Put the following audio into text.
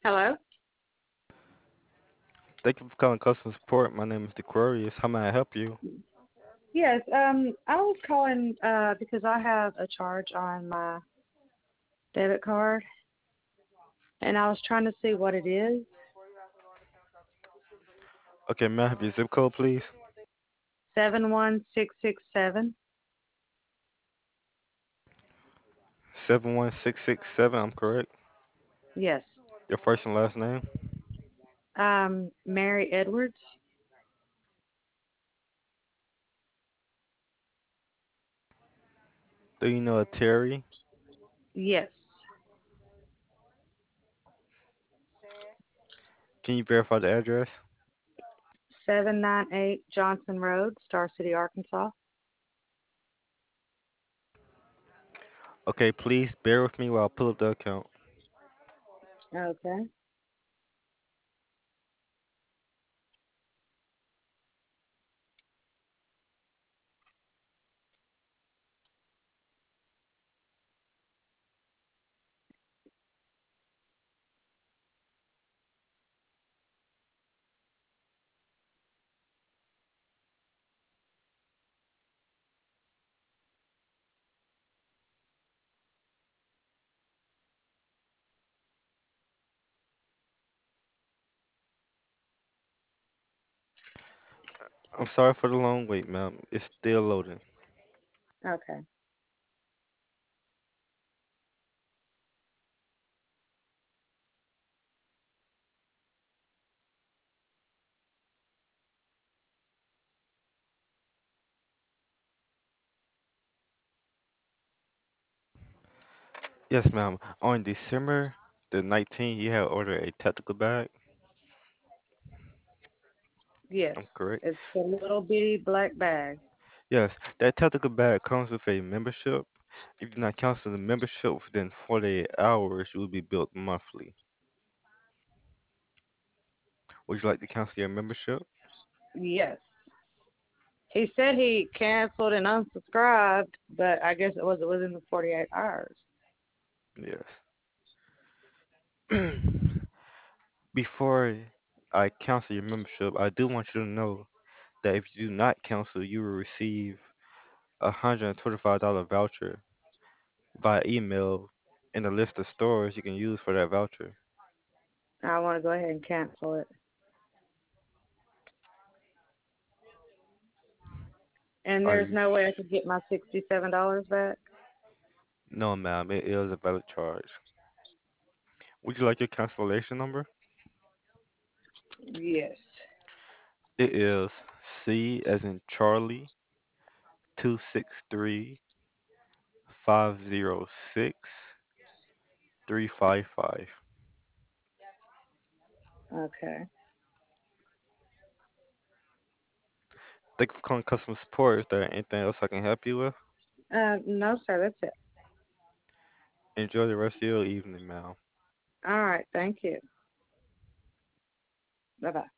Hello? Thank you for calling customer support. My name is Dequarius. How may I help you? Yes, I was calling because I have a charge on my debit card and I was trying to see what it is. Okay, may I have your zip code, please? 71667. 71667, I'm correct. Yes. Your first and last name? Mary Edwards? Do you know a Terry? Yes. Can you verify the address? 798 Johnson Road, Star City, Arkansas. Okay, please bear with me while I pull up the account. Okay. I'm sorry for the long wait, ma'am. It's still loading. Okay. Yes, ma'am. On December the 19th, you had ordered a tactical bag. Yes. I'm correct. It's a little bitty black bag. Yes, that tactical bag comes with a membership. If you do not cancel the membership within 48 hours, you will be billed monthly. Would you like to cancel your membership? Yes. He said he canceled and unsubscribed, but I guess it was within the 48 hours. Yes. Before I cancel your membership, I do want you to know that if you do not cancel, you will receive a $125 voucher by email and a list of stores you can use for that voucher. I want to go ahead and cancel it. And Are there's you? no way I could get my $67 back? No, ma'am, it is a valid charge. Would you like your cancellation number? Yes. It is C as in Charlie 263-506-355. Okay. Thank you for calling customer support. Is there anything else I can help you with? No, sir, that's it. Enjoy the rest of your evening, ma'am. All right, thank you. Bye bye.